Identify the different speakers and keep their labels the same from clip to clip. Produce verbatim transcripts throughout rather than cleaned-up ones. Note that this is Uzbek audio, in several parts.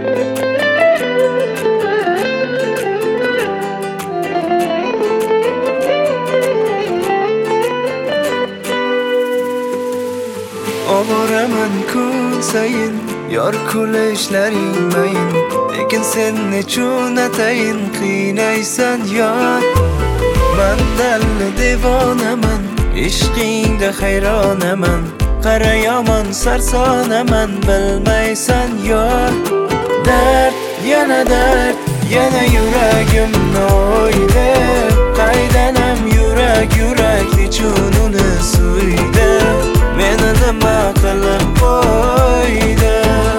Speaker 1: Oboraman kun sayin yor kulishlaring mayin, lekin sen nechun atayin qiynaysan yor. Man dalli devonaman, ishqingda hayronaman, qara yomon sarsonaman, bilmaysan yor. Dard yana dard, yana yuragimni o'yla, qaydanam yurak yurak nechun uni suydi, meni nima qilib qo'ydi.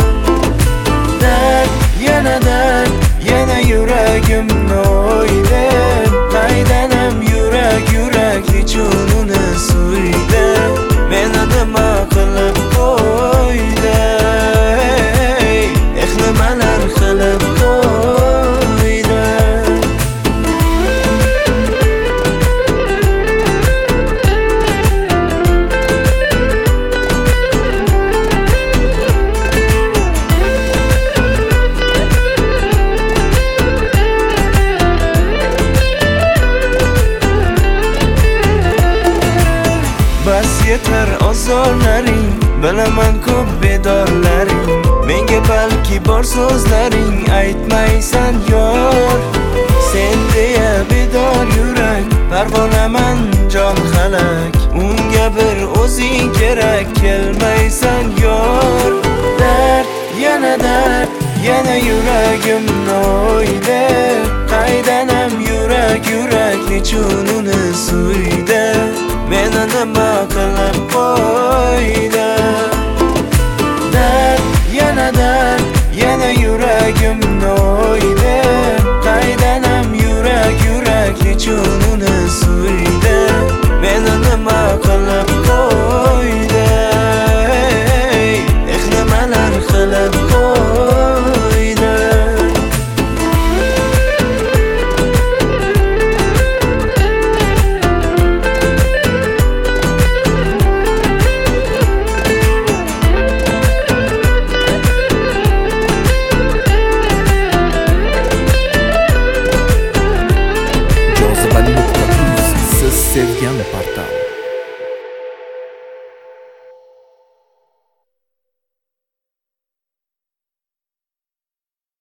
Speaker 1: Dard yana dard, yana yuragimni o'yla, qaydanam yurak yurak nechun uni suydi, meni nima qilib qo'ydi. Eh nimalar qilib qo'ydi. Bas yetar ozorlaring, bilaman ko'p bedorlaring, menga balki bor so'zlaring aytmaysan yor. Sen deya bedor yurak, parvonaman jon halak, unga bir o'zing kerak, kelmaysan yor. Dard yana dard, yana yuragimni o'yla, qaydanam yurak yurak nechun uni suydi, meni nima qilib qo'ydi. Dard yana dard, yana yuragimni o'yla, qaydanam yurak yurak nechun uni suydi, meni nima qilib qo'ydi. Eh nimalar qilib qo'ydi.
Speaker 2: Sevgan part